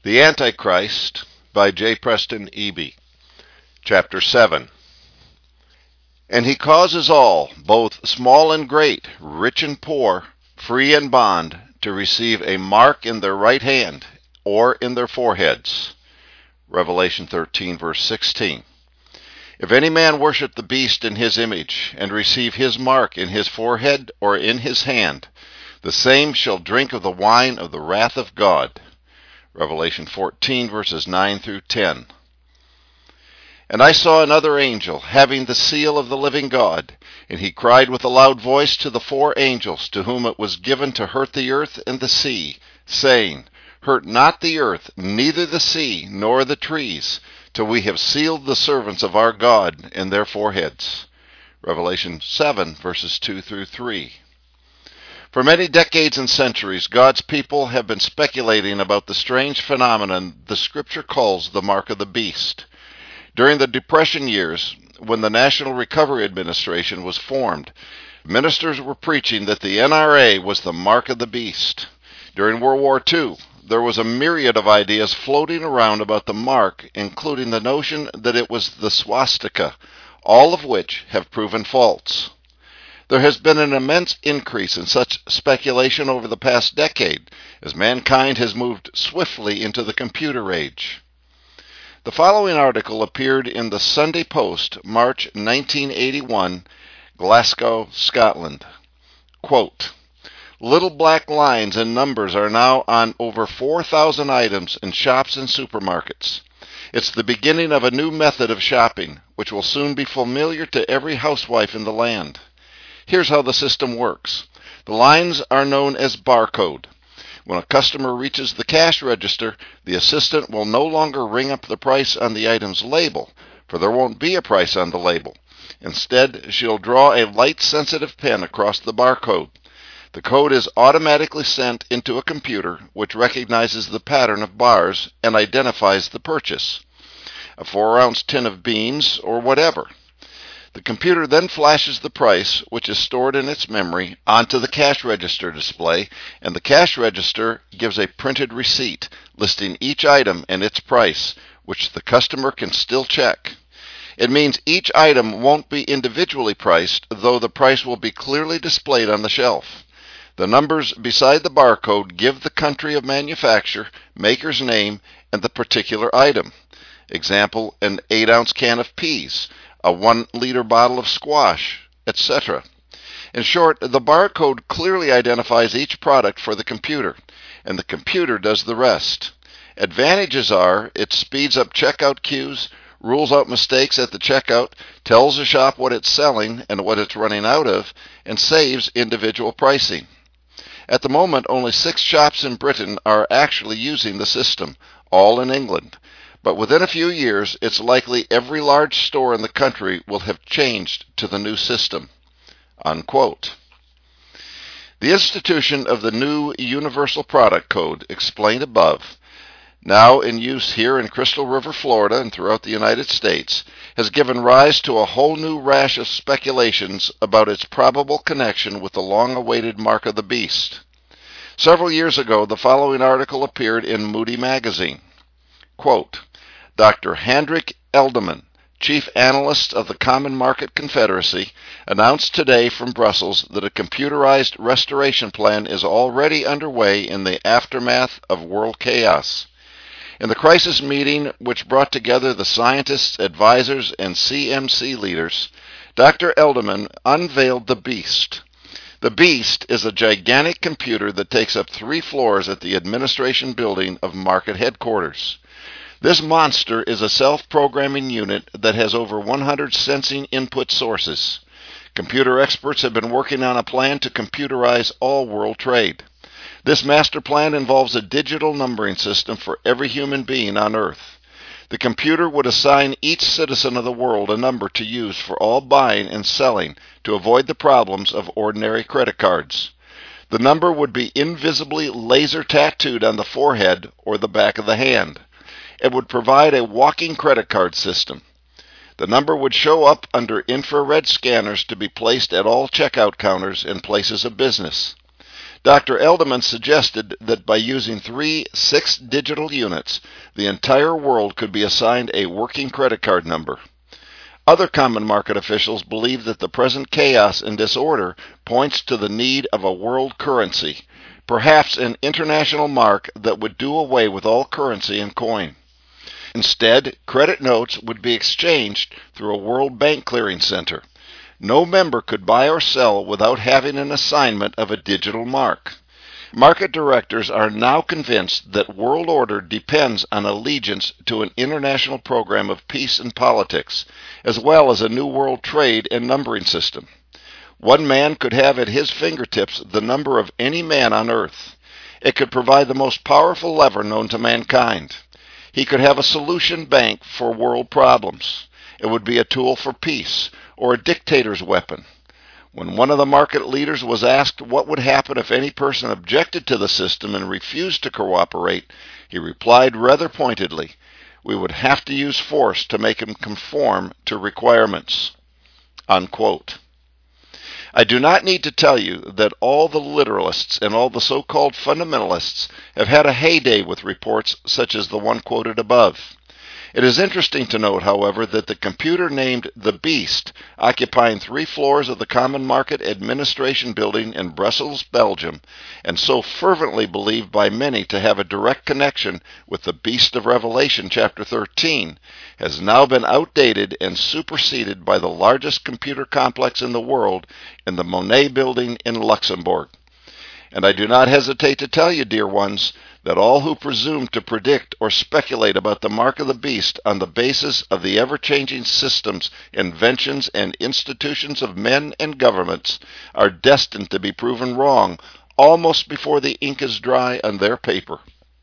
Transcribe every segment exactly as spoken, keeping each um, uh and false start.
The Antichrist by J. Preston Eby. Chapter seven. And he causes all, both small and great, rich and poor, free and bond, to receive a mark in their right hand or in their foreheads. Revelation thirteen, verse sixteen. If any man worship the beast in his image, and receive his mark in his forehead or in his hand, the same shall drink of the wine of the wrath of God. Revelation fourteen, verses nine through ten. And I saw another angel, having the seal of the living God, and he cried with a loud voice to the four angels, to whom it was given to hurt the earth and the sea, saying, Hurt not the earth, neither the sea, nor the trees, till we have sealed the servants of our God in their foreheads. Revelation seven, verses two through three. For many decades and centuries, God's people have been speculating about the strange phenomenon the Scripture calls the mark of the beast. During the Depression years, when the National Recovery Administration was formed, ministers were preaching that the N R A was the mark of the beast. During World War Two, there was a myriad of ideas floating around about the mark, including the notion that it was the swastika, all of which have proven false. There has been an immense increase in such speculation over the past decade, as mankind has moved swiftly into the computer age. The following article appeared in the Sunday Post, March nineteen eighty-one, Glasgow, Scotland. Quote, Little black lines and numbers are now on over four thousand items in shops and supermarkets. It's the beginning of a new method of shopping, which will soon be familiar to every housewife in the land. Here's how the system works. The lines are known as barcode. When a customer reaches the cash register, the assistant will no longer ring up the price on the item's label, for there won't be a price on the label. Instead, she'll draw a light-sensitive pen across the barcode. The code is automatically sent into a computer, which recognizes the pattern of bars and identifies the purchase. A four-ounce tin of beans or whatever. The computer then flashes the price, which is stored in its memory, onto the cash register display, and the cash register gives a printed receipt listing each item and its price, which the customer can still check. It means each item won't be individually priced, though the price will be clearly displayed on the shelf. The numbers beside the barcode give the country of manufacture, maker's name, and the particular item. Example, an eight-ounce can of peas, a one-liter bottle of squash, et cetera. In short, the barcode clearly identifies each product for the computer, and the computer does the rest. Advantages are it speeds up checkout queues, rules out mistakes at the checkout, tells the shop what it's selling and what it's running out of, and saves individual pricing. At the moment, only six shops in Britain are actually using the system, all in England. But within a few years, it's likely every large store in the country will have changed to the new system. Unquote. The institution of the new Universal Product Code, explained above, now in use here in Crystal River, Florida, and throughout the United States, has given rise to a whole new rash of speculations about its probable connection with the long-awaited mark of the beast. Several years ago, the following article appeared in Moody magazine. Quote, Doctor Hendrik Elderman, chief analyst of the Common Market Confederacy, announced today from Brussels that a computerized restoration plan is already underway in the aftermath of world chaos. In the crisis meeting, which brought together the scientists, advisors, and C M C leaders, Doctor Elderman unveiled the Beast. The Beast is a gigantic computer that takes up three floors at the administration building of Market Headquarters. This monster is a self-programming unit that has over one hundred sensing input sources. Computer experts have been working on a plan to computerize all world trade. This master plan involves a digital numbering system for every human being on Earth. The computer would assign each citizen of the world a number to use for all buying and selling to avoid the problems of ordinary credit cards. The number would be invisibly laser tattooed on the forehead or the back of the hand. It would provide a walking credit card system. The number would show up under infrared scanners to be placed at all checkout counters in places of business. Doctor Elderman suggested that by using three six-digital units, the entire world could be assigned a working credit card number. Other common market officials believe that the present chaos and disorder points to the need of a world currency, perhaps an international mark that would do away with all currency and coin. Instead, credit notes would be exchanged through a World Bank clearing center. No member could buy or sell without having an assignment of a digital mark. Market directors are now convinced that world order depends on allegiance to an international program of peace and politics, as well as a new world trade and numbering system. One man could have at his fingertips the number of any man on earth. It could provide the most powerful lever known to mankind. He could have a solution bank for world problems. It would be a tool for peace, or a dictator's weapon. When one of the market leaders was asked what would happen if any person objected to the system and refused to cooperate, he replied rather pointedly, "We would have to use force to make him conform to requirements." Unquote. I do not need to tell you that all the literalists and all the so-called fundamentalists have had a heyday with reports such as the one quoted above. It is interesting to note, however, that the computer named the Beast, occupying three floors of the Common Market Administration Building in Brussels, Belgium, and so fervently believed by many to have a direct connection with the Beast of Revelation, chapter thirteen, has now been outdated and superseded by the largest computer complex in the world in the Monet Building in Luxembourg. And I do not hesitate to tell you, dear ones, that all who presume to predict or speculate about the mark of the beast on the basis of the ever-changing systems, inventions, and institutions of men and governments are destined to be proven wrong almost before the ink is dry on their paper.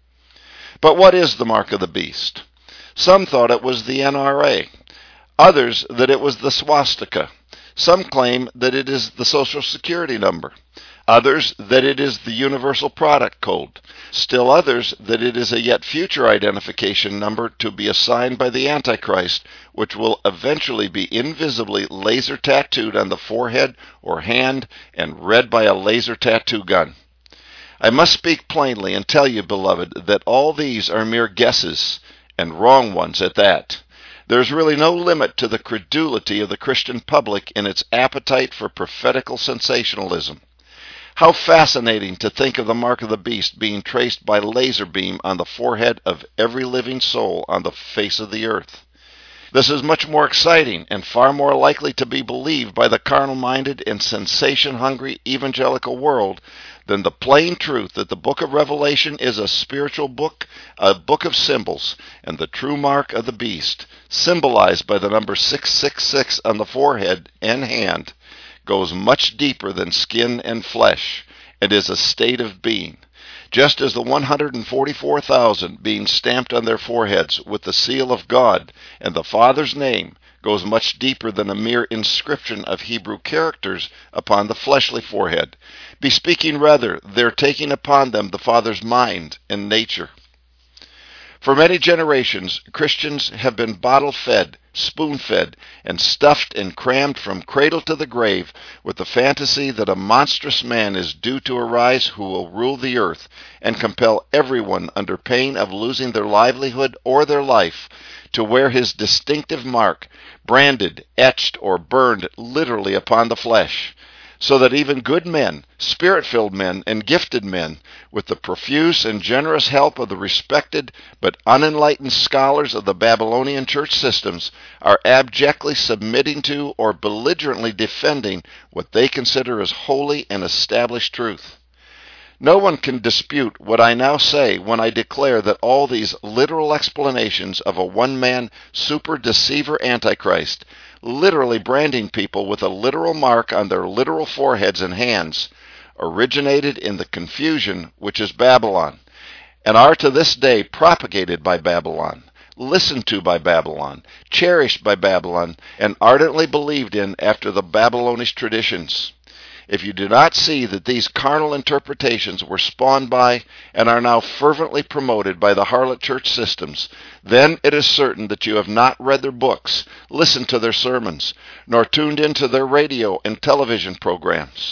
But what is the mark of the beast? Some thought it was the N R A, others that it was the swastika. Some claim that it is the Social Security number. Others that it is the Universal Product Code. Still others that it is a yet future identification number to be assigned by the Antichrist, which will eventually be invisibly laser tattooed on the forehead or hand and read by a laser tattoo gun. I must speak plainly and tell you, beloved, that all these are mere guesses, and wrong ones at that. There is really no limit to the credulity of the Christian public in its appetite for prophetical sensationalism. How fascinating to think of the mark of the beast being traced by laser beam on the forehead of every living soul on the face of the earth. This is much more exciting and far more likely to be believed by the carnal-minded and sensation-hungry evangelical world than the plain truth that the book of Revelation is a spiritual book, a book of symbols, and the true mark of the beast, symbolized by the number six six six on the forehead and hand, goes much deeper than skin and flesh, and is a state of being, just as the one hundred forty-four thousand being stamped on their foreheads with the seal of God and the Father's name goes much deeper than a mere inscription of Hebrew characters upon the fleshly forehead, bespeaking rather their taking upon them the Father's mind and nature. For many generations, Christians have been bottle-fed, spoon-fed, and stuffed and crammed from cradle to the grave with the fantasy that a monstrous man is due to arise who will rule the earth and compel everyone under pain of losing their livelihood or their life to wear his distinctive mark, branded, etched, or burned literally upon the flesh, so that even good men, spirit-filled men, and gifted men, with the profuse and generous help of the respected but unenlightened scholars of the Babylonian church systems, are abjectly submitting to or belligerently defending what they consider as holy and established truth. No one can dispute what I now say when I declare that all these literal explanations of a one-man super-deceiver Antichrist, literally branding people with a literal mark on their literal foreheads and hands, originated in the confusion which is Babylon, and are to this day propagated by Babylon, listened to by Babylon, cherished by Babylon, and ardently believed in after the Babylonish traditions. If you do not see that these carnal interpretations were spawned by and are now fervently promoted by the harlot church systems, then it is certain that you have not read their books, listened to their sermons, nor tuned into their radio and television programs.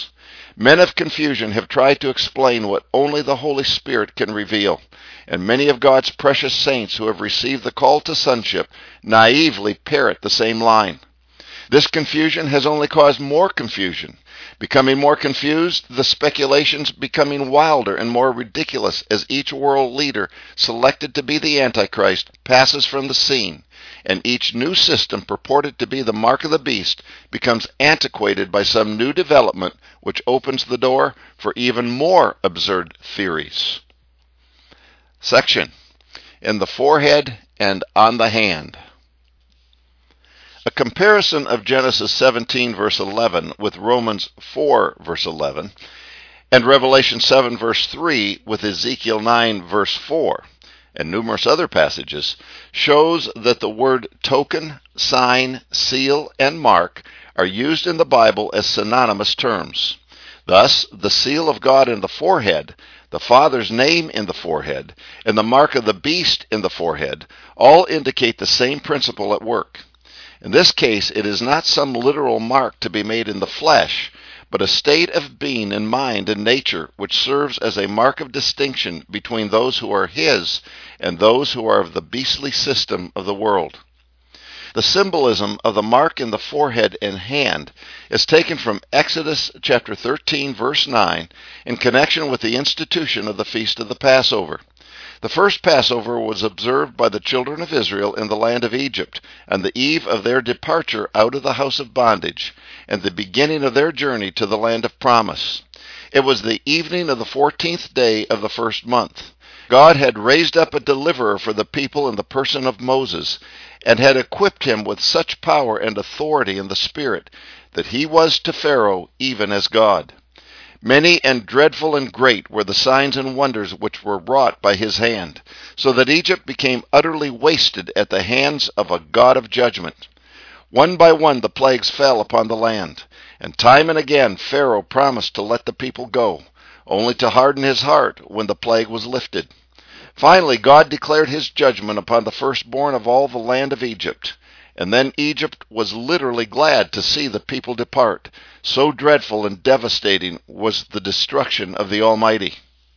Men of confusion have tried to explain what only the Holy Spirit can reveal, and many of God's precious saints who have received the call to sonship naively parrot the same line. This confusion has only caused more confusion. Becoming more confused, the speculations becoming wilder and more ridiculous as each world leader selected to be the Antichrist passes from the scene, and each new system purported to be the mark of the beast becomes antiquated by some new development which opens the door for even more absurd theories. Section: In the forehead and on the hand. A comparison of Genesis seventeen verse eleven with Romans four verse eleven and Revelation seven verse three with Ezekiel nine verse four and numerous other passages shows that the word token, sign, seal, and mark are used in the Bible as synonymous terms. Thus, the seal of God in the forehead, the Father's name in the forehead, and the mark of the beast in the forehead all indicate the same principle at work. In this case, it is not some literal mark to be made in the flesh, but a state of being in mind and nature which serves as a mark of distinction between those who are His and those who are of the beastly system of the world. The symbolism of the mark in the forehead and hand is taken from Exodus chapter thirteen verse nine in connection with the institution of the Feast of the Passover. The first Passover was observed by the children of Israel in the land of Egypt on the eve of their departure out of the house of bondage and the beginning of their journey to the land of promise. It was the evening of the fourteenth day of the first month. God had raised up a deliverer for the people in the person of Moses, and had equipped him with such power and authority in the Spirit that he was to Pharaoh even as God. Many and dreadful and great were the signs and wonders which were wrought by his hand, so that Egypt became utterly wasted at the hands of a God of judgment. One by one the plagues fell upon the land, and time and again Pharaoh promised to let the people go, only to harden his heart when the plague was lifted. Finally, God declared his judgment upon the firstborn of all the land of Egypt. And then Egypt was literally glad to see the people depart. So dreadful and devastating was the destruction of the Almighty.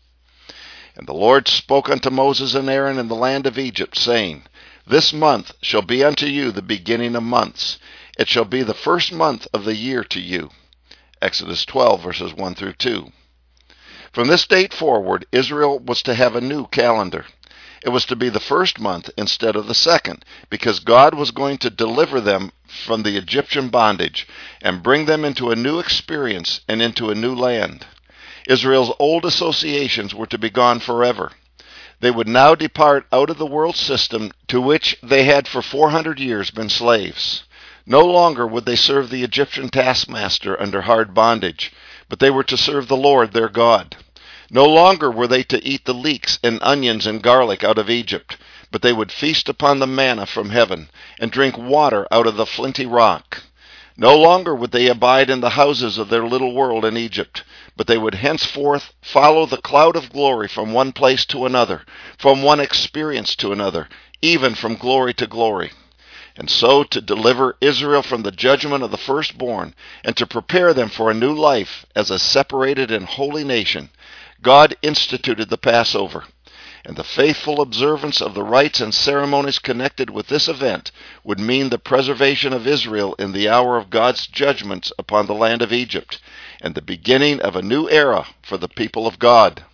And the Lord spoke unto Moses and Aaron in the land of Egypt, saying, This month shall be unto you the beginning of months. It shall be the first month of the year to you. Exodus twelve, verses one through two. From this date forward, Israel was to have a new calendar. It was to be the first month instead of the second, because God was going to deliver them from the Egyptian bondage and bring them into a new experience and into a new land. Israel's old associations were to be gone forever. They would now depart out of the world system to which they had for four hundred years been slaves. No longer would they serve the Egyptian taskmaster under hard bondage, but they were to serve the Lord their God. No longer were they to eat the leeks and onions and garlic out of Egypt, but they would feast upon the manna from heaven and drink water out of the flinty rock. No longer would they abide in the houses of their little world in Egypt, but they would henceforth follow the cloud of glory from one place to another, from one experience to another, even from glory to glory. And so to deliver Israel from the judgment of the firstborn and to prepare them for a new life as a separated and holy nation, God instituted the Passover, and the faithful observance of the rites and ceremonies connected with this event would mean the preservation of Israel in the hour of God's judgments upon the land of Egypt, and the beginning of a new era for the people of God.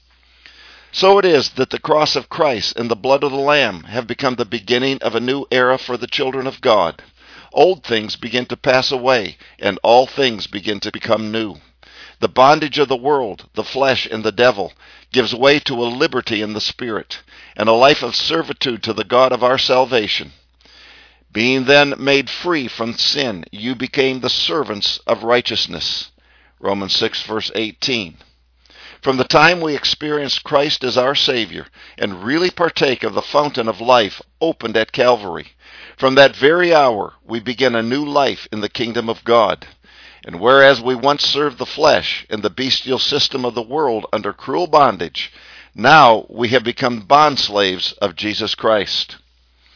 So it is that the cross of Christ and the blood of the Lamb have become the beginning of a new era for the children of God. Old things begin to pass away, and all things begin to become new. The bondage of the world, the flesh, and the devil gives way to a liberty in the Spirit, and a life of servitude to the God of our salvation. Being then made free from sin, you became the servants of righteousness. Romans six, verse eighteen. From the time we experience Christ as our Savior and really partake of the fountain of life opened at Calvary, from that very hour we begin a new life in the kingdom of God. And whereas we once served the flesh and the bestial system of the world under cruel bondage, now we have become bondslaves of Jesus Christ.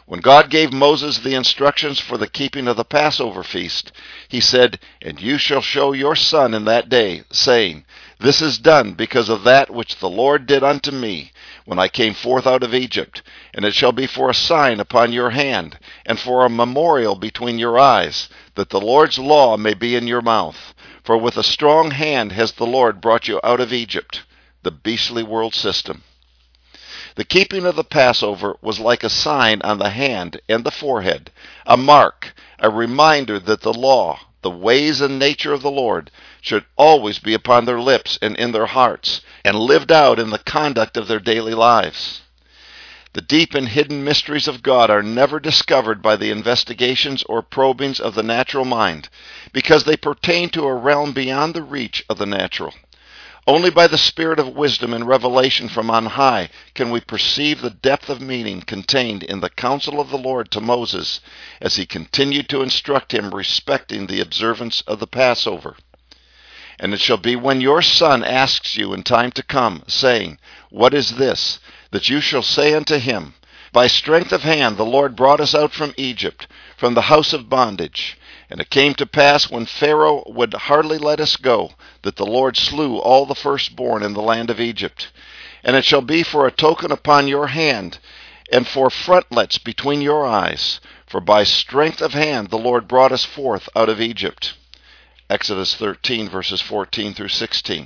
When God gave Moses the instructions for the keeping of the Passover feast, he said, "And you shall show your son in that day, saying, This is done because of that which the Lord did unto me when I came forth out of Egypt. And it shall be for a sign upon your hand, and for a memorial between your eyes, that the Lord's law may be in your mouth. For with a strong hand has the Lord brought you out of Egypt," the beastly world system. The keeping of the Passover was like a sign on the hand and the forehead, a mark, a reminder that the law, the ways and nature of the Lord, should always be upon their lips and in their hearts, and lived out in the conduct of their daily lives. The deep and hidden mysteries of God are never discovered by the investigations or probings of the natural mind, because they pertain to a realm beyond the reach of the natural. Only by the spirit of wisdom and revelation from on high can we perceive the depth of meaning contained in the counsel of the Lord to Moses as he continued to instruct him respecting the observance of the Passover. "And it shall be when your son asks you in time to come, saying, What is this? That you shall say unto him, By strength of hand the Lord brought us out from Egypt, from the house of bondage. And it came to pass, when Pharaoh would hardly let us go, that the Lord slew all the firstborn in the land of Egypt. And it shall be for a token upon your hand, and for frontlets between your eyes. For by strength of hand the Lord brought us forth out of Egypt." Exodus thirteen, verses fourteen through sixteen.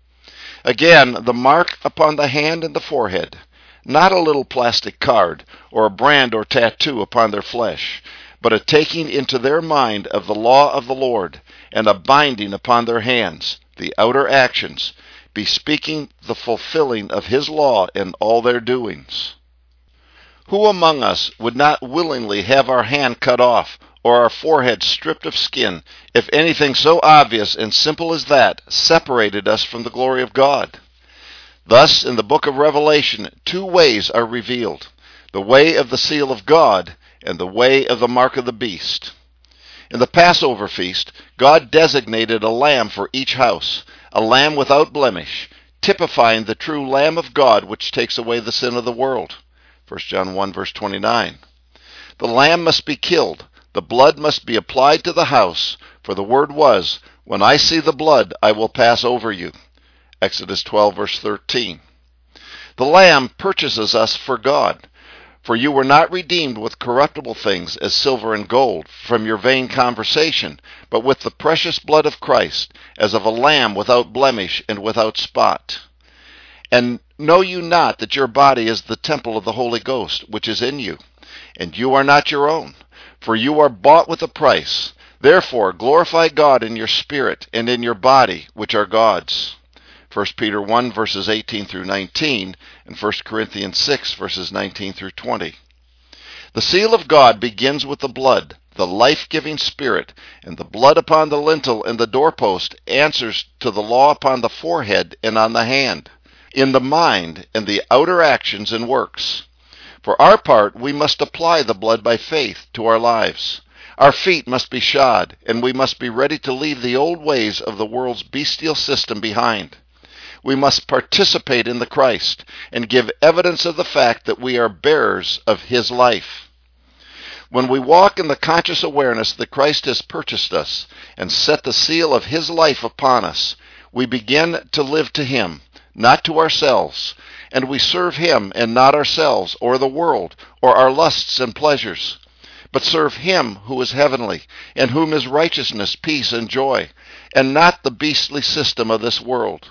Again, the mark upon the hand and the forehead, not a little plastic card, or a brand or tattoo upon their flesh, but a taking into their mind of the law of the Lord, and a binding upon their hands, the outer actions, bespeaking the fulfilling of his law in all their doings. Who among us would not willingly have our hand cut off, or our forehead stripped of skin, if anything so obvious and simple as that separated us from the glory of God? Thus, in the book of Revelation, two ways are revealed: the way of the seal of God, and the way of the mark of the beast. In the Passover feast, God designated a lamb for each house, a lamb without blemish, typifying the true Lamb of God which takes away the sin of the world. First John one, verse twenty-nine. The lamb must be killed, the blood must be applied to the house, for the word was, "When I see the blood, I will pass over you." Exodus twelve, verse thirteen. The lamb purchases us for God. "For you were not redeemed with corruptible things, as silver and gold, from your vain conversation, but with the precious blood of Christ, as of a lamb without blemish and without spot. And know you not that your body is the temple of the Holy Ghost, which is in you? And you are not your own, for you are bought with a price. Therefore glorify God in your spirit and in your body, which are God's." First Peter one, verses eighteen through nineteen, and First Corinthians six, verses nineteen through twenty. The seal of God begins with the blood, the life-giving Spirit, and the blood upon the lintel and the doorpost answers to the law upon the forehead and on the hand, in the mind, and the outer actions and works. For our part, we must apply the blood by faith to our lives. Our feet must be shod, and we must be ready to leave the old ways of the world's bestial system behind. We must participate in the Christ and give evidence of the fact that we are bearers of his life. When we walk in the conscious awareness that Christ has purchased us and set the seal of his life upon us, we begin to live to him, not to ourselves, and we serve him and not ourselves or the world or our lusts and pleasures, but serve him who is heavenly, and whom is righteousness, peace, and joy, and not the beastly system of this world.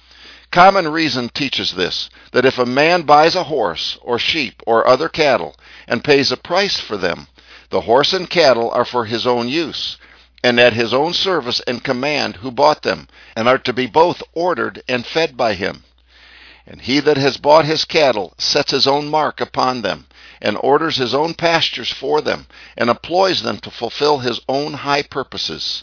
Common reason teaches this, that if a man buys a horse or sheep or other cattle and pays a price for them, the horse and cattle are for his own use, and at his own service and command who bought them, and are to be both ordered and fed by him. And he that has bought his cattle sets his own mark upon them, and orders his own pastures for them, and employs them to fulfill his own high purposes.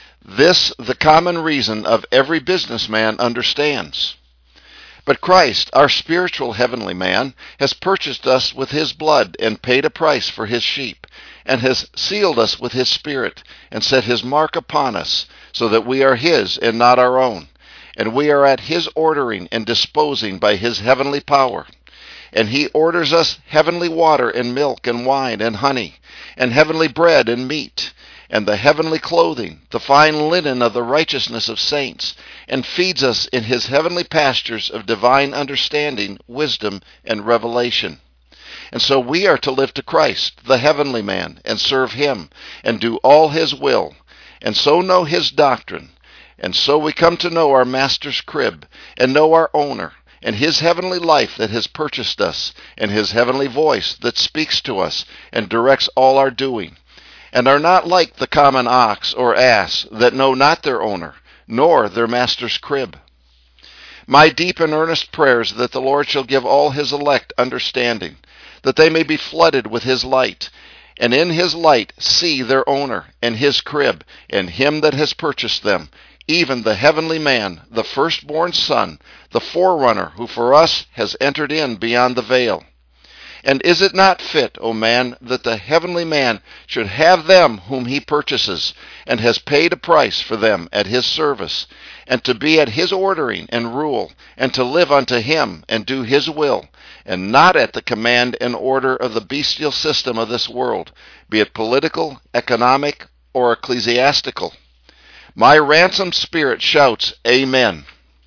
This the common reason of every businessman understands. But Christ, our spiritual heavenly man, has purchased us with his blood and paid a price for his sheep, and has sealed us with his Spirit and set his mark upon us, so that we are his and not our own, and we are at his ordering and disposing by his heavenly power. And he orders us heavenly water and milk and wine and honey, and heavenly bread and meat, and the heavenly clothing, the fine linen of the righteousness of saints, and feeds us in his heavenly pastures of divine understanding, wisdom, and revelation. And so we are to live to Christ, the heavenly man, and serve him, and do all his will, and so know his doctrine. And so we come to know our Master's crib, and know our owner, and his heavenly life that has purchased us, and his heavenly voice that speaks to us and directs all our doing, and are not like the common ox or ass that know not their owner, nor their master's crib. My deep and earnest prayer is that the Lord shall give all his elect understanding, that they may be flooded with his light, and in his light see their owner, and his crib, and him that has purchased them, even the heavenly man, the firstborn Son, the forerunner, who for us has entered in beyond the veil. And is it not fit, O man, that the heavenly man should have them whom he purchases, and has paid a price for them at his service, and to be at his ordering and rule, and to live unto him, and do his will, and not at the command and order of the bestial system of this world, be it political, economic, or ecclesiastical? My ransomed spirit shouts, Amen.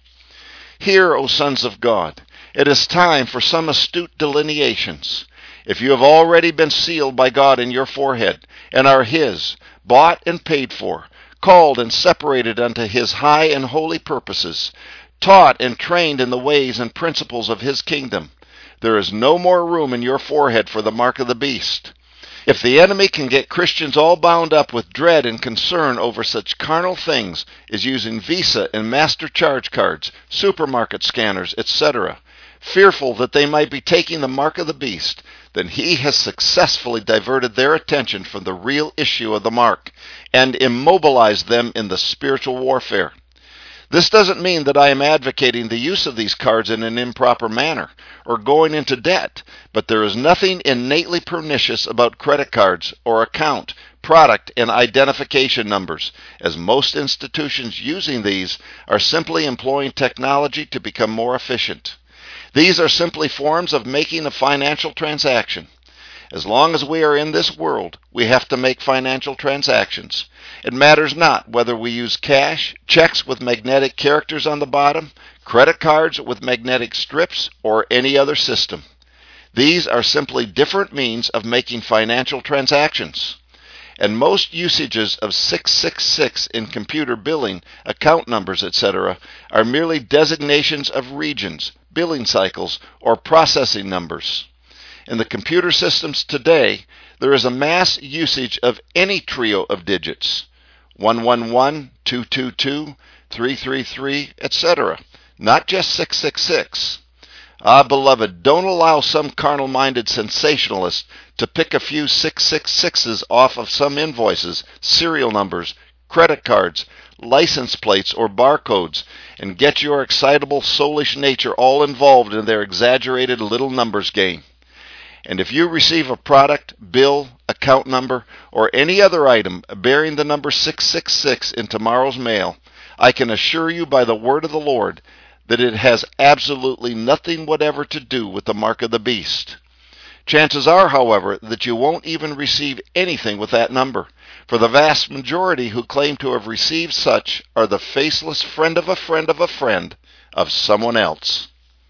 Hear, O sons of God, it is time for some astute delineations. If you have already been sealed by God in your forehead, and are his, bought and paid for, called and separated unto his high and holy purposes, taught and trained in the ways and principles of his kingdom, there is no more room in your forehead for the mark of the beast. If the enemy can get Christians all bound up with dread and concern over such carnal things as using Visa and Master charge cards, supermarket scanners, et cetera, fearful that they might be taking the mark of the beast, then he has successfully diverted their attention from the real issue of the mark and immobilized them in the spiritual warfare. This doesn't mean that I am advocating the use of these cards in an improper manner or going into debt, but there is nothing innately pernicious about credit cards or account, product, and identification numbers, as most institutions using these are simply employing technology to become more efficient. These are simply forms of making a financial transaction. As long as we are in this world, we have to make financial transactions. It matters not whether we use cash, checks with magnetic characters on the bottom, credit cards with magnetic strips, or any other system. These are simply different means of making financial transactions. And most usages of six six six in computer billing, account numbers, et cetera, are merely designations of regions, billing cycles, or processing numbers. In the computer systems today, there is a mass usage of any trio of digits, one one one, two two two, three three three, et cetera, not just six six six. Ah, beloved, don't allow some carnal-minded sensationalist to pick a few six six sixes off of some invoices, serial numbers, credit cards, license plates, or barcodes, and get your excitable, soulish nature all involved in their exaggerated little numbers game. And if you receive a product, bill, account number, or any other item bearing the number six six six in tomorrow's mail, I can assure you by the word of the Lord that it has absolutely nothing whatever to do with the mark of the beast. Chances are, however, that you won't even receive anything with that number, for the vast majority who claim to have received such are the faceless friend of a friend of a friend of someone else.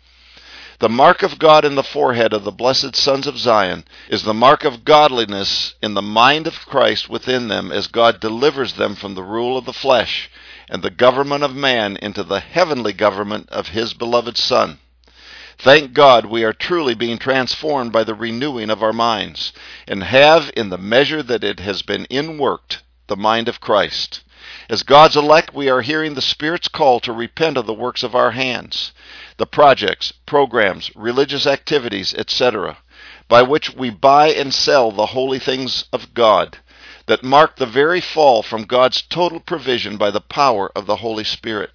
The mark of God in the forehead of the blessed sons of Zion is the mark of godliness in the mind of Christ within them as God delivers them from the rule of the flesh and the government of man into the heavenly government of his beloved Son. Thank God we are truly being transformed by the renewing of our minds, and have, in the measure that it has been inworked, the mind of Christ. As God's elect, we are hearing the Spirit's call to repent of the works of our hands, the projects, programs, religious activities, et cetera, by which we buy and sell the holy things of God, that mark the very fall from God's total provision by the power of the Holy Spirit.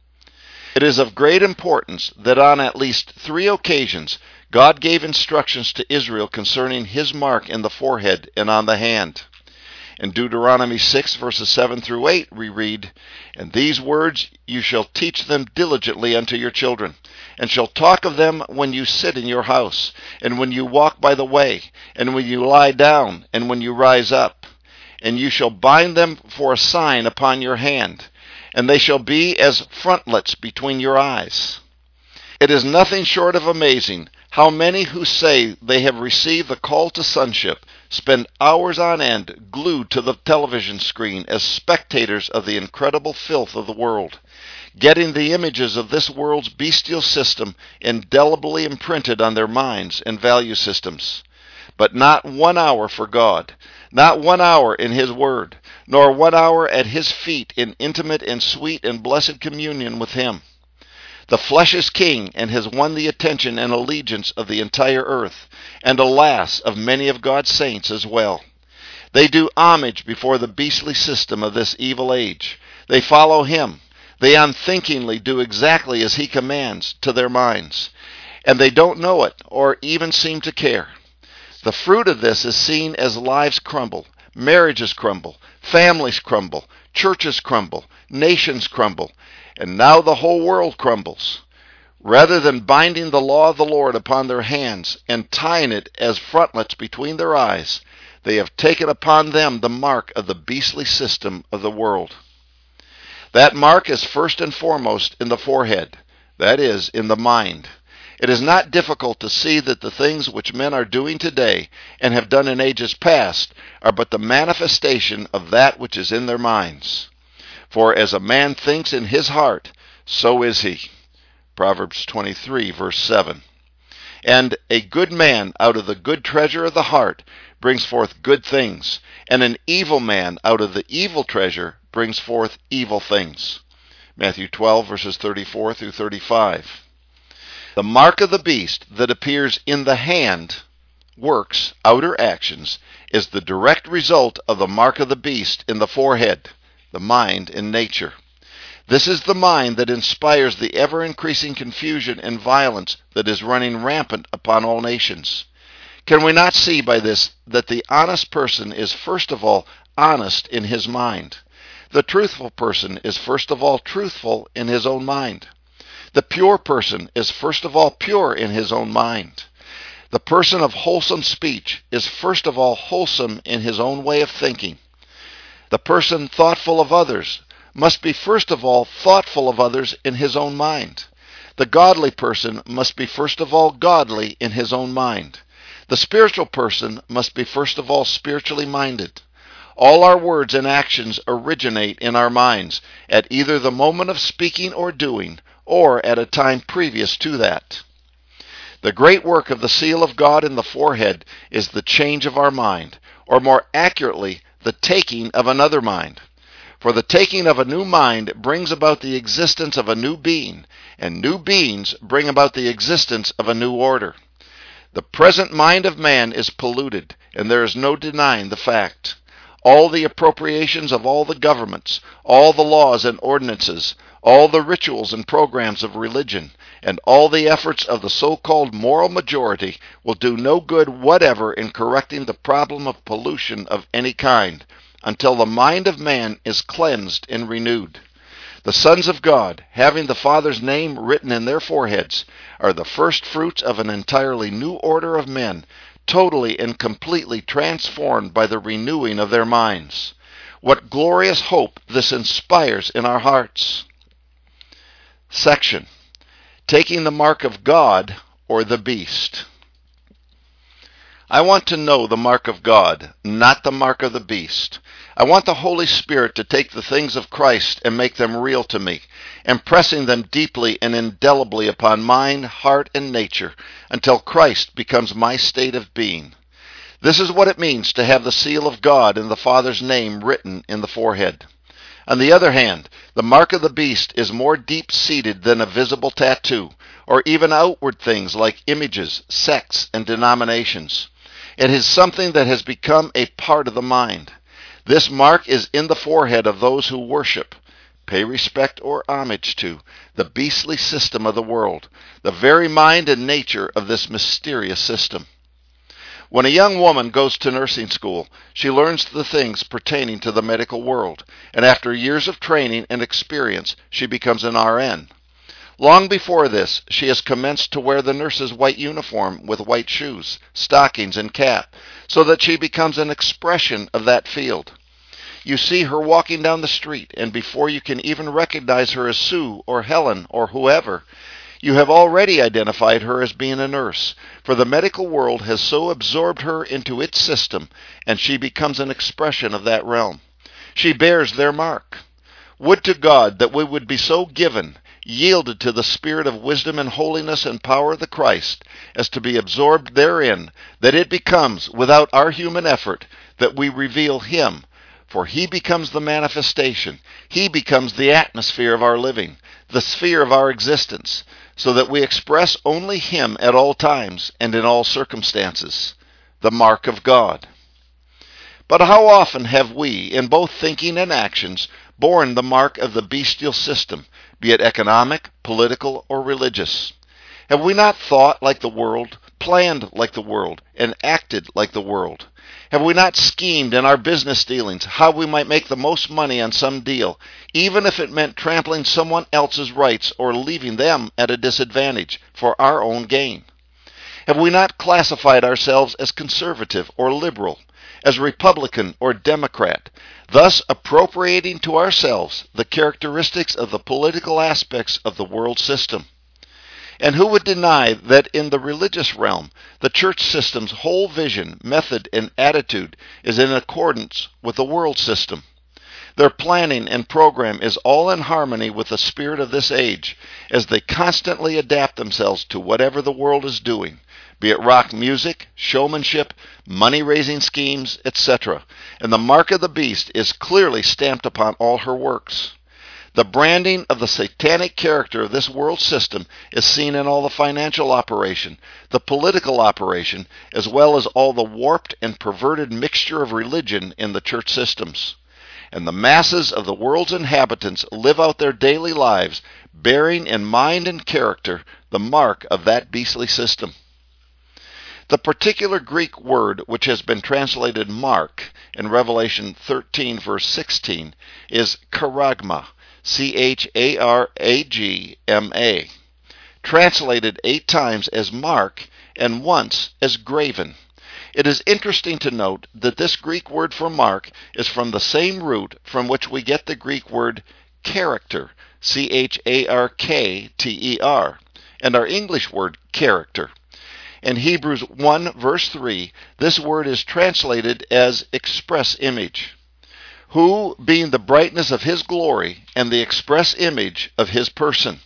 It is of great importance that on at least three occasions God gave instructions to Israel concerning his mark in the forehead and on the hand. In Deuteronomy six, verses seven through eight, we read, "And these words you shall teach them diligently unto your children, and shall talk of them when you sit in your house, and when you walk by the way, and when you lie down, and when you rise up. And you shall bind them for a sign upon your hand, and they shall be as frontlets between your eyes. It is nothing short of amazing how many who say they have received the call to sonship spend hours on end glued to the television screen as spectators of the incredible filth of the world, getting the images of this world's bestial system indelibly imprinted on their minds and value systems. But not one hour for God, not one hour in His Word, nor one hour at His feet in intimate and sweet and blessed communion with Him. The flesh is king and has won the attention and allegiance of the entire earth, and alas, of many of God's saints as well. They do homage before the beastly system of this evil age. They follow him. They unthinkingly do exactly as he commands to their minds, and they don't know it or even seem to care. The fruit of this is seen as lives crumble, marriages crumble, families crumble, churches crumble, nations crumble, and now the whole world crumbles. Rather than binding the law of the Lord upon their hands and tying it as frontlets between their eyes, they have taken upon them the mark of the beastly system of the world. That mark is first and foremost in the forehead, that is, in the mind. It is not difficult to see that the things which men are doing today and have done in ages past are but the manifestation of that which is in their minds. For as a man thinks in his heart, so is he. Proverbs twenty-three, verse seven. And a good man out of the good treasure of the heart brings forth good things, and an evil man out of the evil treasure brings forth evil things. Matthew twelve, verses thirty-four through thirty-five. The mark of the beast that appears in the hand, works, outer actions, is the direct result of the mark of the beast in the forehead, the mind in nature. This is the mind that inspires the ever-increasing confusion and violence that is running rampant upon all nations. Can we not see by this that the honest person is first of all honest in his mind? The truthful person is first of all truthful in his own mind. The pure person is first of all pure in his own mind. The person of wholesome speech is first of all wholesome in his own way of thinking. The person thoughtful of others must be first of all thoughtful of others in his own mind. The godly person must be first of all godly in his own mind. The spiritual person must be first of all spiritually minded. All our words and actions originate in our minds at either the moment of speaking or doing, or at a time previous to that. The great work of the seal of God in the forehead is the change of our mind, or more accurately, the taking of another mind. For the taking of a new mind brings about the existence of a new being, and new beings bring about the existence of a new order. The present mind of man is polluted, and there is no denying the fact. All the appropriations of all the governments, all the laws and ordinances, all the rituals and programs of religion, and all the efforts of the so-called moral majority will do no good whatever in correcting the problem of pollution of any kind, until the mind of man is cleansed and renewed. The sons of God, having the Father's name written in their foreheads, are the first fruits of an entirely new order of men, totally and completely transformed by the renewing of their minds. What glorious hope this inspires in our hearts! Section: Taking the mark of God or the beast. I want to know the mark of God, not the mark of the beast. I want the Holy Spirit to take the things of Christ and make them real to me, impressing them deeply and indelibly upon mind, heart, and nature, until Christ becomes my state of being. This is what it means to have the seal of God and the Father's name written in the forehead. On the other hand, the mark of the beast is more deep-seated than a visible tattoo, or even outward things like images, sects, and denominations. It is something that has become a part of the mind. This mark is in the forehead of those who worship, pay respect or homage to, the beastly system of the world, the very mind and nature of this mysterious system. When a young woman goes to nursing school, she learns the things pertaining to the medical world, and after years of training and experience, she becomes an R N. Long before this, she has commenced to wear the nurse's white uniform with white shoes, stockings, and cap, so that she becomes an expression of that field. You see her walking down the street, and before you can even recognize her as Sue or Helen or whoever, you have already identified her as being a nurse, for the medical world has so absorbed her into its system, and she becomes an expression of that realm. She bears their mark. Would to God that we would be so given, yielded to the spirit of wisdom and holiness and power of the Christ, as to be absorbed therein, that it becomes, without our human effort, that we reveal Him, for He becomes the manifestation. He becomes the atmosphere of our living, the sphere of our existence, so that we express only Him at all times and in all circumstances, the mark of God. But how often have we, in both thinking and actions, borne the mark of the bestial system, be it economic, political, or religious? Have we not thought like the world, planned like the world, and acted like the world? Have we not schemed in our business dealings how we might make the most money on some deal, even if it meant trampling someone else's rights or leaving them at a disadvantage for our own gain? Have we not classified ourselves as conservative or liberal, as Republican or Democrat, thus appropriating to ourselves the characteristics of the political aspects of the world system? And who would deny that in the religious realm, the church system's whole vision, method, and attitude is in accordance with the world system? Their planning and program is all in harmony with the spirit of this age, as they constantly adapt themselves to whatever the world is doing, be it rock music, showmanship, money-raising schemes, et cetera. And the mark of the beast is clearly stamped upon all her works. The branding of the satanic character of this world system is seen in all the financial operation, the political operation, as well as all the warped and perverted mixture of religion in the church systems. And the masses of the world's inhabitants live out their daily lives, bearing in mind and character the mark of that beastly system. The particular Greek word which has been translated mark in Revelation thirteen, verse sixteen, is charagma, C H A R A G M A, translated eight times as mark and once as graven. It is interesting to note that this Greek word for mark is from the same root from which we get the Greek word character, C H A R K T E R, and our English word character. In Hebrews one, verse three, this word is translated as express image, who, being the brightness of His glory and the express image of His person.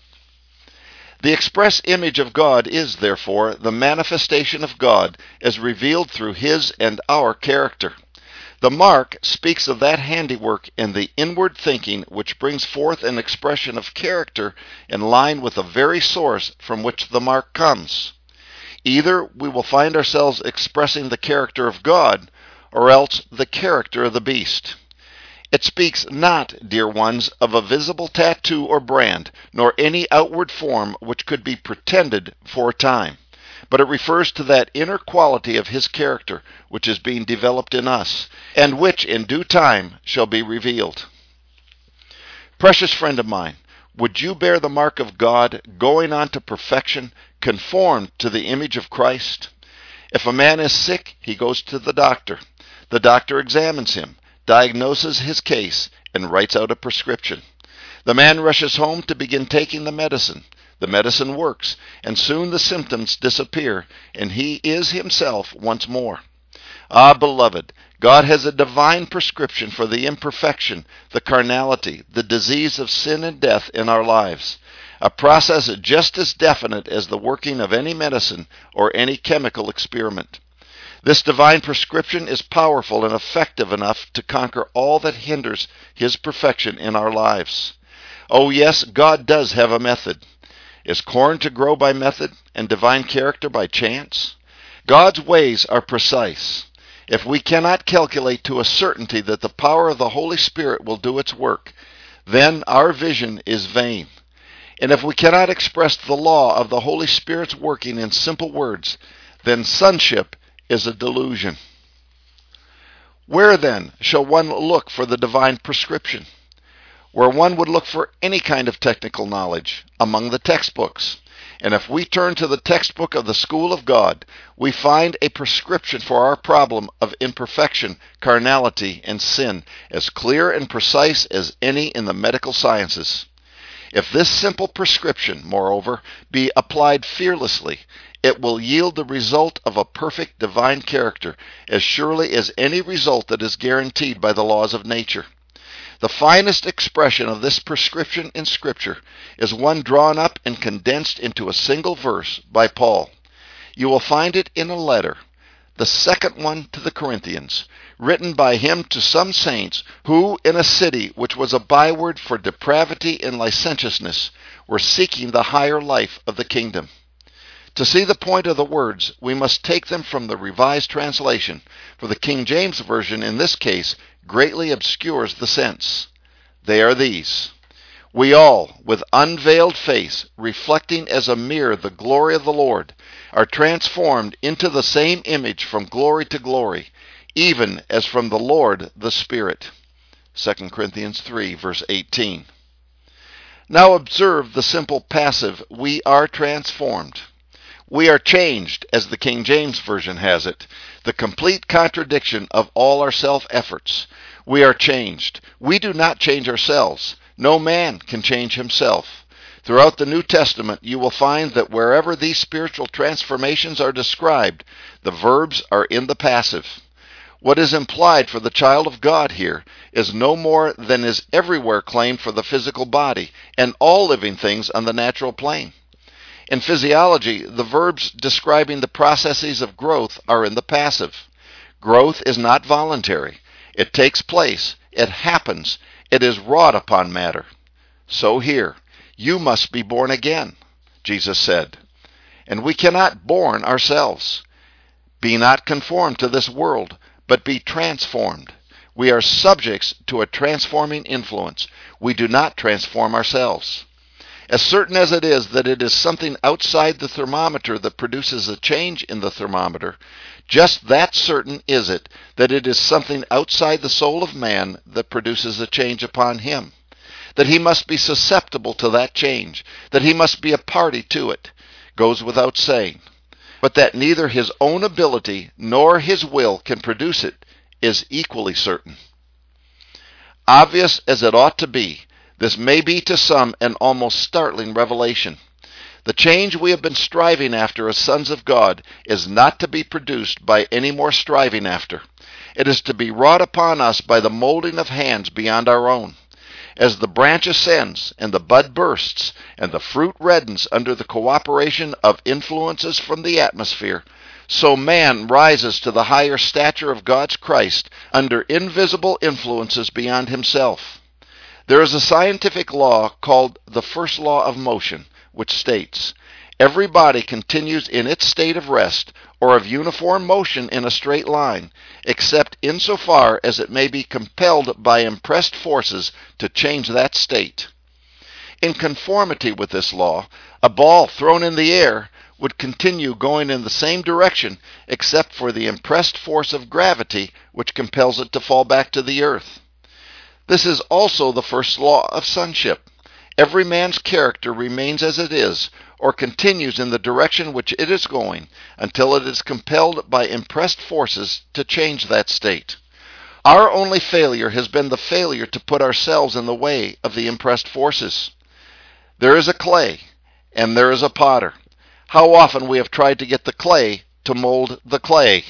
The express image of God is, therefore, the manifestation of God as revealed through His and our character. The mark speaks of that handiwork in the inward thinking which brings forth an expression of character in line with the very source from which the mark comes. Either we will find ourselves expressing the character of God, or else the character of the beast. It speaks not, dear ones, of a visible tattoo or brand, nor any outward form which could be pretended for a time, but it refers to that inner quality of His character which is being developed in us, and which in due time shall be revealed. Precious friend of mine, would you bear the mark of God, going on to perfection, conformed to the image of Christ? If a man is sick, he goes to the doctor. The doctor examines him, diagnoses his case, and writes out a prescription. The man rushes home to begin taking the medicine. The medicine works, and soon the symptoms disappear, and he is himself once more. Ah, beloved, God has a divine prescription for the imperfection, the carnality, the disease of sin and death in our lives, a process just as definite as the working of any medicine or any chemical experiment. This divine prescription is powerful and effective enough to conquer all that hinders His perfection in our lives. Oh yes, God does have a method. Is corn to grow by method and divine character by chance? God's ways are precise. If we cannot calculate to a certainty that the power of the Holy Spirit will do its work, then our vision is vain. And if we cannot express the law of the Holy Spirit's working in simple words, then sonship is a delusion. Where then shall one look for the divine prescription? where one would look for any kind of technical knowledge among the textbooks. And if we turn to the textbook of the School of God, we find a prescription for our problem of imperfection, carnality, and sin as clear and precise as any in the medical sciences. If this simple prescription, moreover, be applied fearlessly, it will yield the result of a perfect divine character as surely as any result that is guaranteed by the laws of nature. The finest expression of this prescription in Scripture is one drawn up and condensed into a single verse by Paul. You will find it in a letter, the second one to the Corinthians, written by him to some saints who, in a city which was a byword for depravity and licentiousness, were seeking the higher life of the kingdom. To see the point of the words, we must take them from the Revised Translation, for the King James Version in this case greatly obscures the sense. They are these: We all, with unveiled face, reflecting as a mirror the glory of the Lord, are transformed into the same image from glory to glory, even as from the Lord the Spirit. Second Corinthians three, verse eighteen. Now observe the simple passive, we are transformed. We are changed, as the King James Version has it, the complete contradiction of all our self-efforts. We are changed. We do not change ourselves. No man can change himself. Throughout the New Testament, you will find that wherever these spiritual transformations are described, the verbs are in the passive. What is implied for the child of God here is no more than is everywhere claimed for the physical body and all living things on the natural plane. In physiology, the verbs describing the processes of growth are in the passive. Growth is not voluntary. It takes place. It happens. It is wrought upon matter. So here, you must be born again, Jesus said. And we cannot born ourselves. Be not conformed to this world, but be transformed. We are subjects to a transforming influence. We do not transform ourselves. As certain as it is that it is something outside the thermometer that produces a change in the thermometer, just that certain is it that it is something outside the soul of man that produces a change upon him, that he must be susceptible to that change, that he must be a party to it, goes without saying. But that neither his own ability nor his will can produce it is equally certain. Obvious as it ought to be, this may be to some an almost startling revelation. The change we have been striving after as sons of God is not to be produced by any more striving after. It is to be wrought upon us by the molding of hands beyond our own. As the branch ascends and the bud bursts and the fruit reddens under the cooperation of influences from the atmosphere, so man rises to the higher stature of God's Christ under invisible influences beyond himself. There is a scientific law called the first law of motion, which states, every body continues in its state of rest or of uniform motion in a straight line, except insofar as it may be compelled by impressed forces to change that state. In conformity with this law, a ball thrown in the air would continue going in the same direction except for the impressed force of gravity which compels it to fall back to the earth. This is also the first law of sonship. Every man's character remains as it is, or continues in the direction which it is going, until it is compelled by impressed forces to change that state. Our only failure has been the failure to put ourselves in the way of the impressed forces. There is a clay, and there is a potter. How often we have tried to get the clay to mold the clay.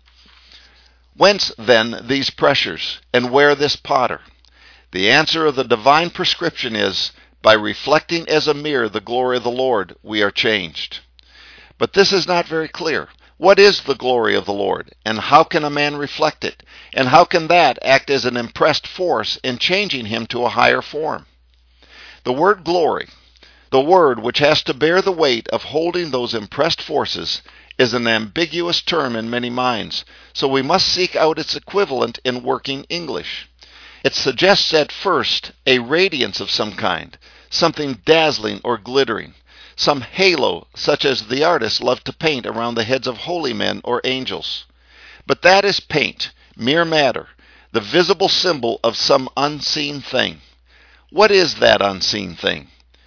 Whence, then, these pressures, and where this potter? The answer of the divine prescription is, by reflecting as a mirror the glory of the Lord, we are changed. But this is not very clear. What is the glory of the Lord, and how can a man reflect it? And how can that act as an impressed force in changing him to a higher form? The word glory, the word which has to bear the weight of holding those impressed forces, is an ambiguous term in many minds, so we must seek out its equivalent in working English. It suggests at first a radiance of some kind, something dazzling or glittering, some halo such as the artists love to paint around the heads of holy men or angels. But that is paint, mere matter, the visible symbol of some unseen thing. What is that unseen thing?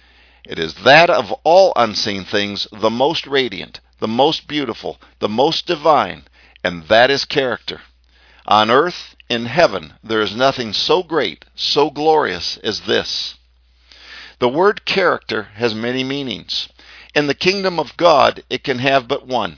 It is that of all unseen things the most radiant, the most beautiful, the most divine, and that is character. On earth, in heaven, there is nothing so great, so glorious as this. The word character has many meanings. In the kingdom of God, it can have but one.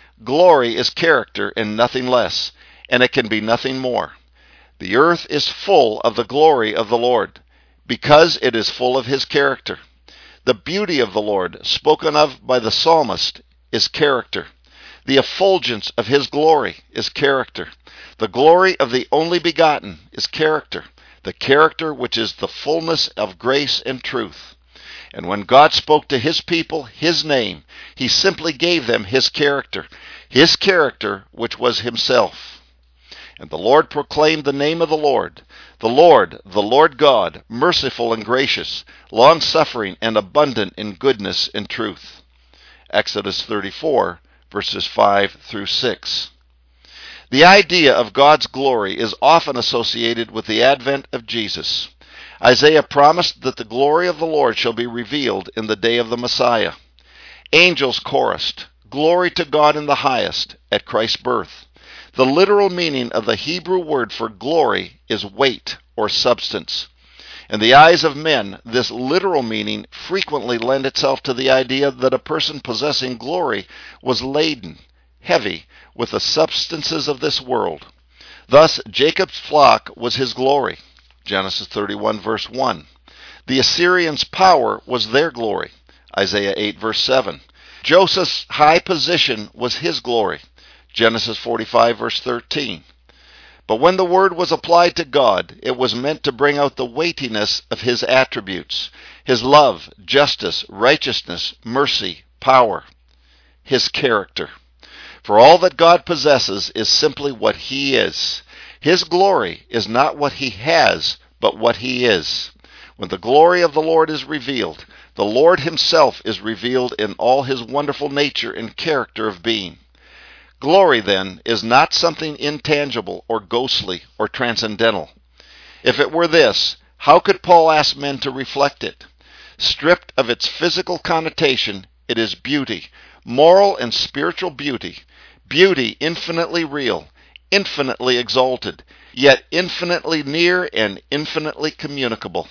Glory is character and nothing less, and it can be nothing more. The earth is full of the glory of the Lord, because it is full of his character. The beauty of the Lord, spoken of by the psalmist, is character. The effulgence of his glory is character. The glory of the only begotten is character, the character which is the fullness of grace and truth. And when God spoke to his people his name, he simply gave them his character, his character which was himself. And the Lord proclaimed the name of the Lord, the Lord, the Lord God, merciful and gracious, long-suffering and abundant in goodness and truth. Exodus thirty-four, verses five through six. The idea of God's glory is often associated with the advent of Jesus. Isaiah promised that the glory of the Lord shall be revealed in the day of the Messiah. Angels chorused, "Glory to God in the highest," at Christ's birth. The literal meaning of the Hebrew word for glory is weight or substance. In the eyes of men, this literal meaning frequently lent itself to the idea that a person possessing glory was laden, heavy, with the substances of this world. Thus, Jacob's flock was his glory. Genesis thirty-one, verse one. The Assyrians' power was their glory. Isaiah eight, verse seven. Joseph's high position was his glory. Genesis forty-five, verse thirteen. But when the word was applied to God, it was meant to bring out the weightiness of his attributes, his love, justice, righteousness, mercy, power, his character. For all that God possesses is simply what he is. His glory is not what he has, but what he is. When the glory of the Lord is revealed, the Lord himself is revealed in all his wonderful nature and character of being. Glory, then, is not something intangible or ghostly or transcendental. If it were this, how could Paul ask men to reflect it? Stripped of its physical connotation, it is beauty, moral and spiritual beauty, beauty infinitely real, infinitely exalted, yet infinitely near and infinitely communicable.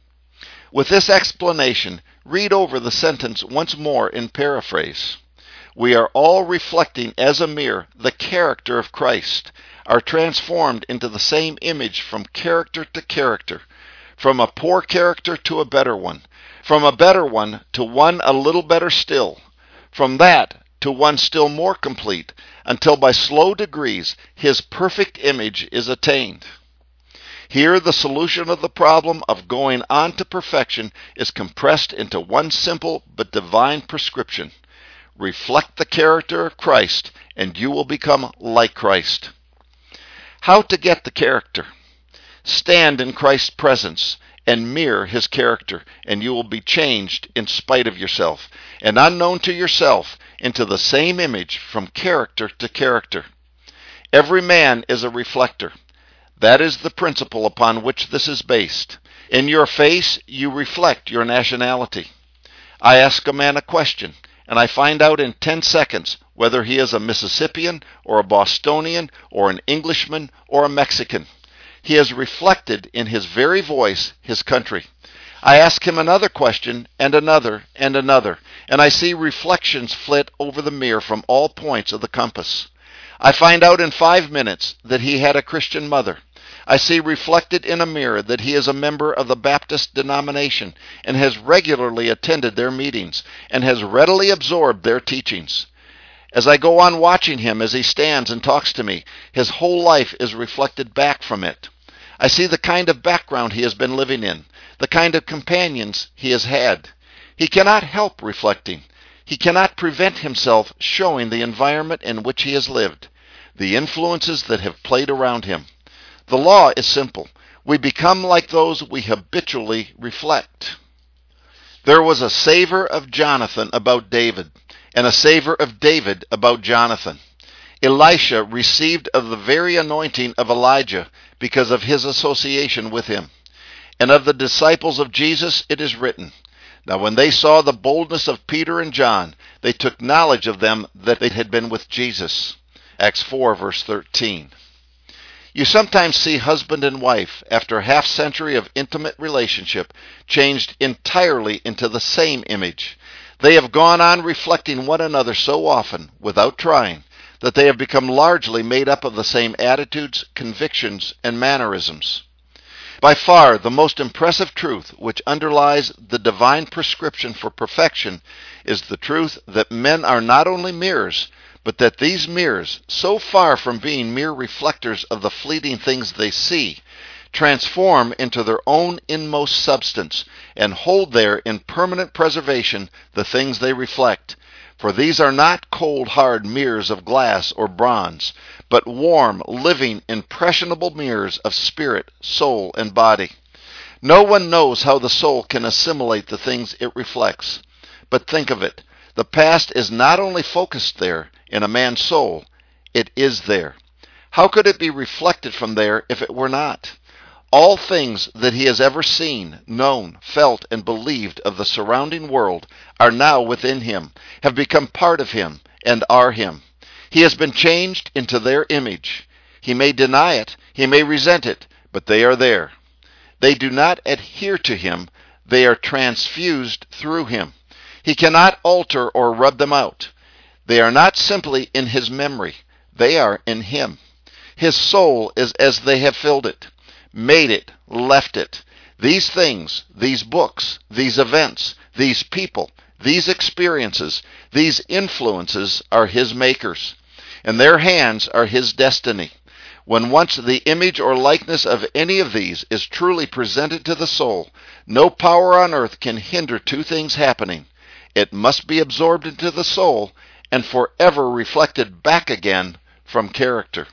With this explanation, read over the sentence once more in paraphrase. We are all reflecting as a mirror the character of Christ, are transformed into the same image from character to character, from a poor character to a better one, from a better one to one a little better still, from that to one still more complete, until by slow degrees his perfect image is attained. Here the solution of the problem of going on to perfection is compressed into one simple but divine prescription. Reflect the character of Christ, and you will become like Christ. How to get the character? Stand in Christ's presence and mirror his character, and you will be changed in spite of yourself, and unknown to yourself, into the same image from character to character. Every man is a reflector. That is the principle upon which this is based. In your face, you reflect your nationality. I ask a man a question, and I find out in ten seconds whether he is a Mississippian or a Bostonian or an Englishman or a Mexican. He has reflected in his very voice his country. I ask him another question and another and another, and I see reflections flit over the mirror from all points of the compass. I find out in five minutes that he had a Christian mother. I see reflected in a mirror that he is a member of the Baptist denomination and has regularly attended their meetings and has readily absorbed their teachings. As I go on watching him as he stands and talks to me, his whole life is reflected back from it. I see the kind of background he has been living in, the kind of companions he has had. He cannot help reflecting. He cannot prevent himself showing the environment in which he has lived, the influences that have played around him. The law is simple. We become like those we habitually reflect. There was a savor of Jonathan about David, and a savor of David about Jonathan. Elisha received of the very anointing of Elijah because of his association with him. And of the disciples of Jesus it is written, Now when they saw the boldness of Peter and John, they took knowledge of them that they had been with Jesus. Acts four, verse thirteen. You sometimes see husband and wife, after a half century of intimate relationship, changed entirely into the same image. They have gone on reflecting one another so often, without trying, that they have become largely made up of the same attitudes, convictions, and mannerisms. By far the most impressive truth which underlies the divine prescription for perfection is the truth that men are not only mirrors, but that these mirrors, so far from being mere reflectors of the fleeting things they see, transform into their own inmost substance and hold there in permanent preservation the things they reflect. For these are not cold, hard mirrors of glass or bronze, but warm, living, impressionable mirrors of spirit, soul, and body. No one knows how the soul can assimilate the things it reflects. But think of it. The past is not only focused there in a man's soul, it is there. How could it be reflected from there if it were not? All things that he has ever seen, known, felt, and believed of the surrounding world are now within him, have become part of him, and are him. He has been changed into their image. He may deny it, he may resent it, but they are there. They do not adhere to him, they are transfused through him. He cannot alter or rub them out. They are not simply in his memory, they are in him. His soul is as they have filled it, made it, left it. These things, these books, these events, these people, these experiences, these influences are his makers, and their hands are his destiny. When once the image or likeness of any of these is truly presented to the soul, no power on earth can hinder two things happening. It must be absorbed into the soul and forever reflected back again from character.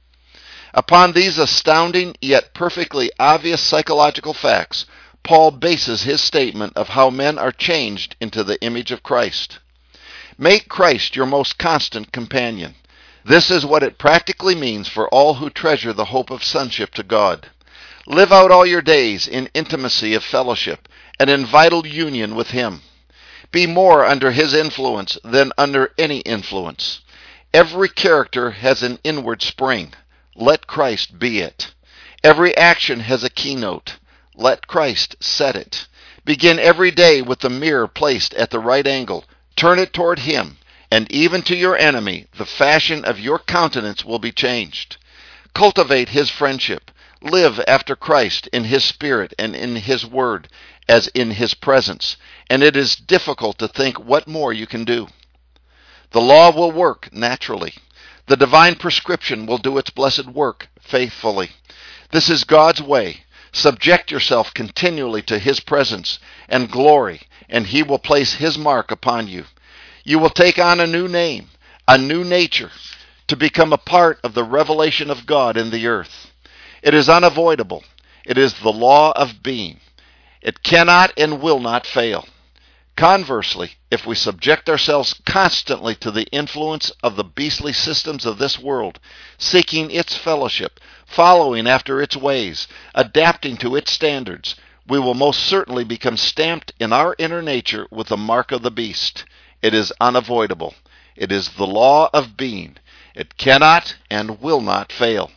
Upon these astounding yet perfectly obvious psychological facts, Paul bases his statement of how men are changed into the image of Christ. Make Christ your most constant companion. This is what it practically means for all who treasure the hope of sonship to God. Live out all your days in intimacy of fellowship and in vital union with him. Be more under his influence than under any influence. Every character has an inward spring. Let Christ be it. Every action has a keynote. Let Christ set it. Begin every day with the mirror placed at the right angle. Turn it toward him, and even to your enemy, the fashion of your countenance will be changed. Cultivate his friendship. Live after Christ in his spirit and in his word, as in his presence, and it is difficult to think what more you can do. The law will work naturally. The divine prescription will do its blessed work faithfully. This is God's way. Subject yourself continually to his presence and glory, and he will place his mark upon you. You will take on a new name, a new nature, to become a part of the revelation of God in the earth. It is unavoidable. It is the law of being. It cannot and will not fail. Conversely, if we subject ourselves constantly to the influence of the beastly systems of this world, seeking its fellowship, following after its ways, adapting to its standards, we will most certainly become stamped in our inner nature with the mark of the beast. It is unavoidable. It is the law of being. It cannot and will not fail.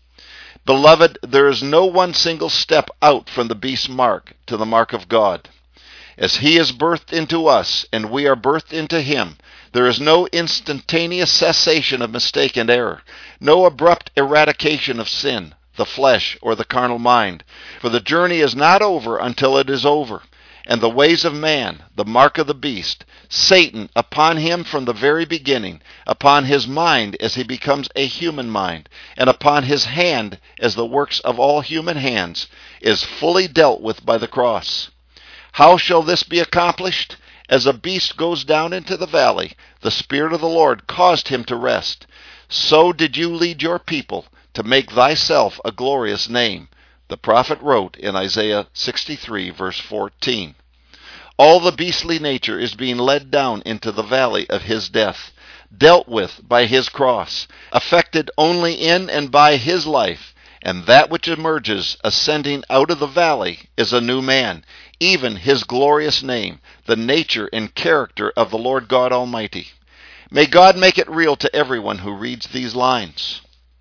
Beloved, there is no one single step out from the beast's mark to the mark of God. As he is birthed into us and we are birthed into him, there is no instantaneous cessation of mistake and error, no abrupt eradication of sin, the flesh, or the carnal mind. For the journey is not over until it is over. And the ways of man, the mark of the beast, Satan, upon him from the very beginning, upon his mind as he becomes a human mind, and upon his hand as the works of all human hands, is fully dealt with by the cross. How shall this be accomplished? As a beast goes down into the valley, the Spirit of the Lord caused him to rest. So did you lead your people to make thyself a glorious name. The prophet wrote in Isaiah sixty-three, verse fourteen. All the beastly nature is being led down into the valley of his death, dealt with by his cross, affected only in and by his life, and that which emerges ascending out of the valley is a new man, even his glorious name, the nature and character of the Lord God Almighty. May God make it real to everyone who reads these lines.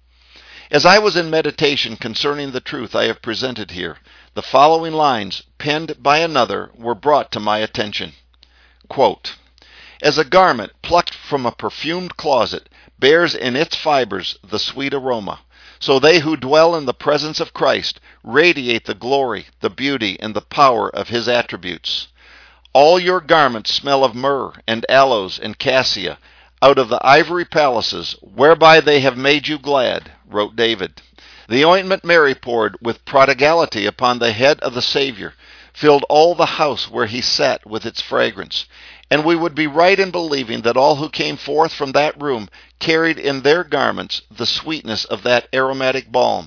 As I was in meditation concerning the truth I have presented here, the following lines, penned by another, were brought to my attention. Quote, "As a garment plucked from a perfumed closet bears in its fibers the sweet aroma, so they who dwell in the presence of Christ radiate the glory, the beauty, and the power of his attributes. All your garments smell of myrrh and aloes and cassia, out of the ivory palaces, whereby they have made you glad," wrote David. The ointment Mary poured with prodigality upon the head of the Savior filled all the house where he sat with its fragrance, and we would be right in believing that all who came forth from that room carried in their garments the sweetness of that aromatic balm.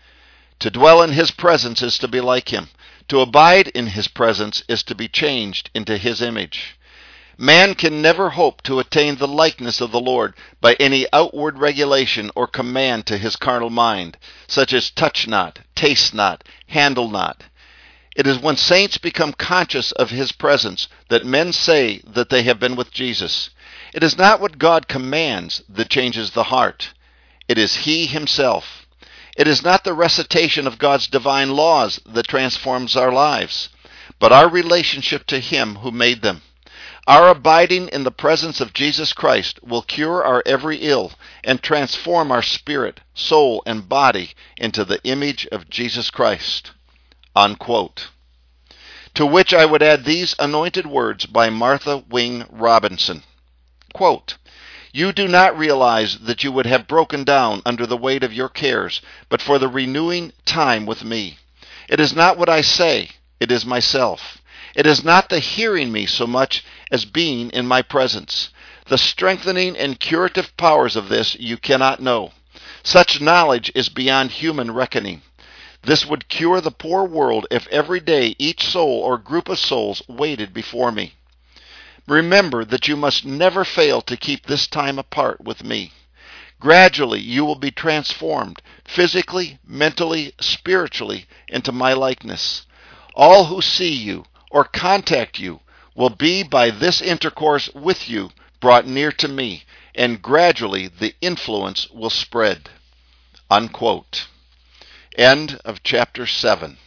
To dwell in his presence is to be like him. To abide in his presence is to be changed into his image. Man can never hope to attain the likeness of the Lord by any outward regulation or command to his carnal mind, such as touch not, taste not, handle not. It is when saints become conscious of his presence that men say that they have been with Jesus. It is not what God commands that changes the heart. It is he himself. It is not the recitation of God's divine laws that transforms our lives, but our relationship to him who made them. Our abiding in the presence of Jesus Christ will cure our every ill and transform our spirit, soul, and body into the image of Jesus Christ. Unquote. To which I would add these anointed words by Martha Wing Robinson. Quote, "You do not realize that you would have broken down under the weight of your cares, but for the renewing time with me. It is not what I say, it is myself. It is not the hearing me so much as being in my presence. The strengthening and curative powers of this you cannot know. Such knowledge is beyond human reckoning. This would cure the poor world if every day each soul or group of souls waited before me. Remember that you must never fail to keep this time apart with me. Gradually you will be transformed, physically, mentally, spiritually, into my likeness. All who see you or contact you will be by this intercourse with you brought near to me, and gradually the influence will spread." Unquote. End of chapter seven.